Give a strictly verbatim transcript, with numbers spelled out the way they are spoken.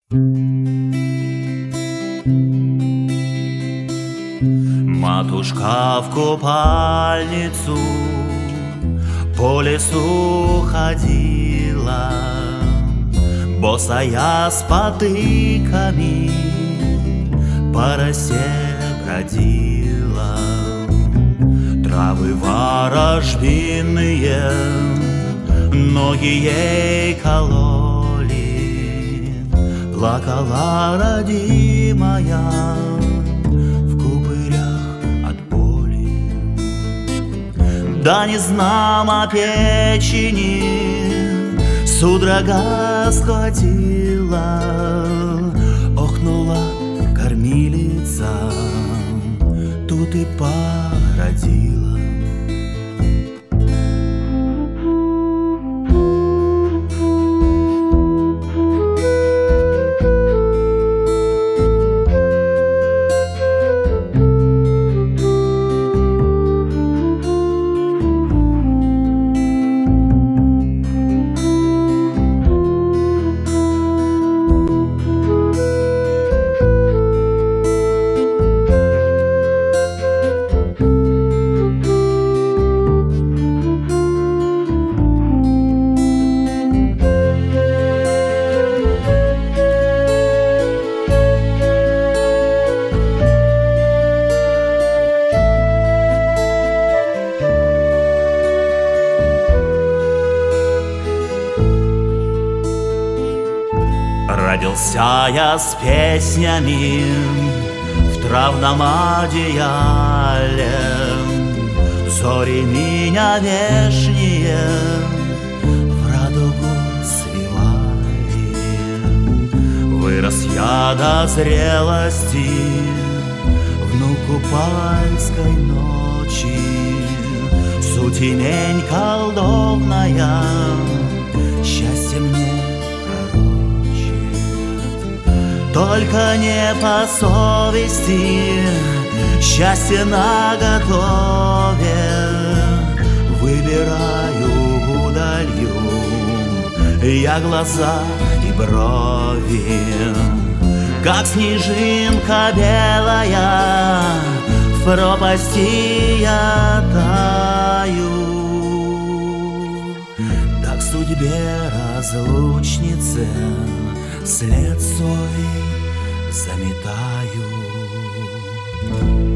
Матушка в купальницу по лесу ходила, босая с потыками по росе бродила. Травы ворожбинные ноги ей кололи, плакала родимая в купырях от боли. Да не знамо печени судорога схватила, охнула кормилица, тут и породила. Родился я с песнями в травном одеяле, зори меня вешние в радугу свивали. Вырос я до зрелости внуку польской ночи, сутемень колдовная счастье мне. Только не по совести, счастье наготове, выбираю удалью я глаза и брови. Как снежинка белая в пропасти я таю, так судьбе разлучнице след свой заметаю.